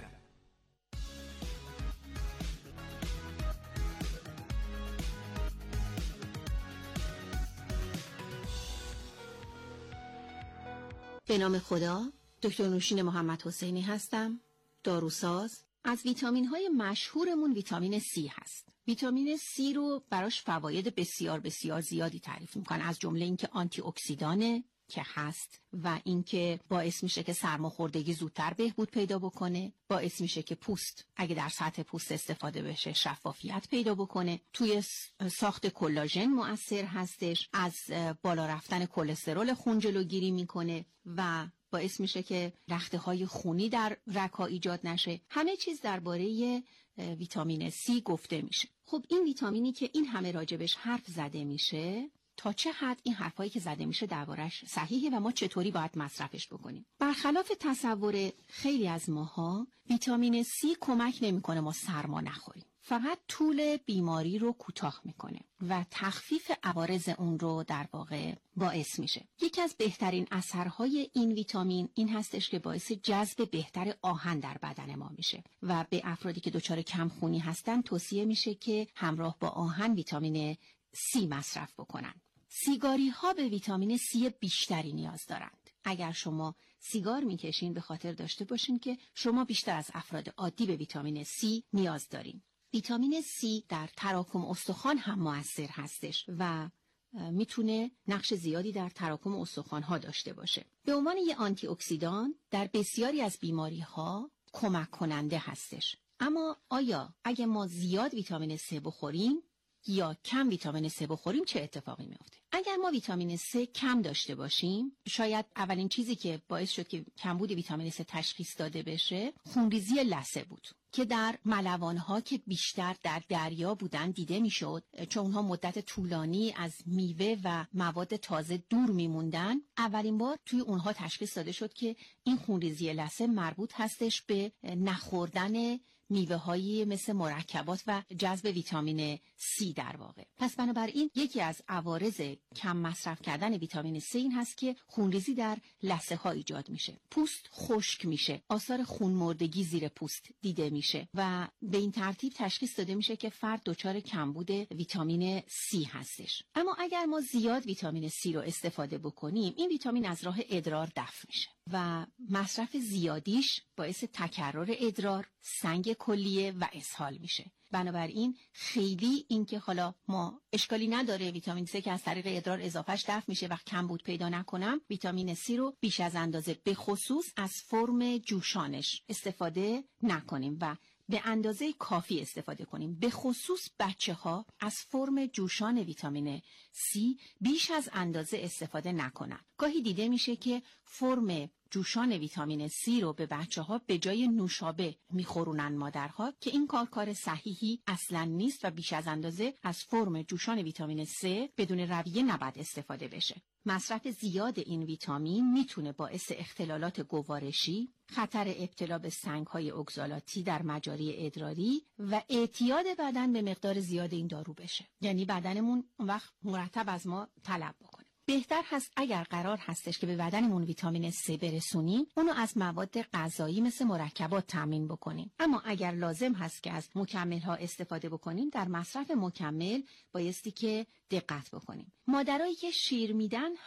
به نام خدا، دکتر نوشین محمد حسینی هستم، داروساز. از ویتامین های مشهورمون ویتامین سی هست. ویتامین سی رو براش فواید بسیار بسیار زیادی تعریف میکنن، از جمله اینکه آنتی اکسیدانه که هست و اینکه باعث میشه که سرماخوردگی زودتر بهبود پیدا بکنه، باعث میشه که پوست اگه در سطح پوست استفاده بشه شفافیت پیدا بکنه، توی ساخت کلاژن مؤثر هستش، از بالا رفتن کلسترول خون جلوگیری میکنه و باعث میشه که رخته های خونی در رگ‌ها ایجاد نشه. همه چیز درباره ویتامین سی گفته میشه. خب این ویتامینی که این همه راجبش حرف زده میشه، تا چه حد این حرفایی که زده میشه دربارش صحیحه و ما چطوری باید مصرفش بکنیم؟ برخلاف تصور خیلی از ماها، ویتامین سی کمک نمیکنه ما سرما نخوریم. فقط طول بیماری رو کوتاه میکنه و تخفیف عوارض اون رو در واقع باعث میشه. یکی از بهترین اثرهای این ویتامین این هستش که باعث جذب بهتر آهن در بدن ما میشه و به افرادی که دچار کم خونی هستن توصیه میشه که همراه با آهن ویتامین سی مصرف بکنن. سیگاری ها به ویتامین سی بیشتری نیاز دارند. اگر شما سیگار میکشین به خاطر داشته باشین که شما بیشتر از افراد عادی به ویتامین سی نیاز دارین. ویتامین سی در تراکم استخوان هم مؤثر هستش و میتونه نقش زیادی در تراکم استخوان ها داشته باشه. به عنوان یه آنتی اکسیدان در بسیاری از بیماری ها کمک کننده هستش. اما آیا اگه ما زیاد ویتامین سی بخوریم یا کم ویتامین سی بخوریم چه اتفاقی میفته؟ اگر ما ویتامین سی کم داشته باشیم، شاید اولین چیزی که باعث شد که کمبود ویتامین سی تشخیص داده بشه خونریزی لثه بود که در ملوان‌ها که بیشتر در دریا بودن دیده میشد، چون اونها مدت طولانی از میوه و مواد تازه دور میموندن. اولین بار توی اونها تشخیص داده شد که این خونریزی لثه مربوط هستش به نخوردن میوه هایی مثل مرکبات و جذب ویتامین سی در واقع. پس بنابراین یکی از عوارض کم مصرف کردن ویتامین سی این هست که خونریزی در لثه ها ایجاد میشه، پوست خشک میشه، آثار خونمردگی زیر پوست دیده میشه و به این ترتیب تشخیص داده میشه که فرد دچار کمبود ویتامین سی هستش. اما اگر ما زیاد ویتامین سی رو استفاده بکنیم، این ویتامین از راه ادرار دفع میشه و مصرف زیادیش باعث تکرر ادرار، سنگ کلیه و اسهال میشه. بنابراین خیلی اینکه حالا ما اشکالی نداره ویتامین سی که از طریق ادرار اضافهش دفع میشه و کمبود پیدا نکنم، ویتامین سی رو بیش از اندازه به خصوص از فرم جوشانش استفاده نکنیم و به اندازه کافی استفاده کنیم. به خصوص بچه ها از فرم جوشان ویتامین سی بیش از اندازه استفاده نکنن. گاهی دیده میشه که فرم جوشان ویتامین سی رو به بچه ها به جای نوشابه میخورونن مادرها که این کار کار صحیحی اصلا نیست و بیش از اندازه از فرم جوشان ویتامین سی بدون رویه نباید استفاده بشه. مصرف زیاد این ویتامین میتونه باعث اختلالات گوارشی، خطر ابتلا به سنگ‌های اگزالاتی در مجاری ادراری و اعتیاد بدن به مقدار زیاد این دارو بشه. یعنی بدنمون اون وقت مرتب از ما طلب بکنه. بهتر هست اگر قرار هستش که به بدنمون ویتامین C برسونیم، اونو از مواد غذایی مثل مرکبات تامین بکنیم. اما اگر لازم هست که از مکمل ها استفاده بکنیم، در مصرف مکمل بایستی که دقت بکنیم. مادرایی که شیر میدن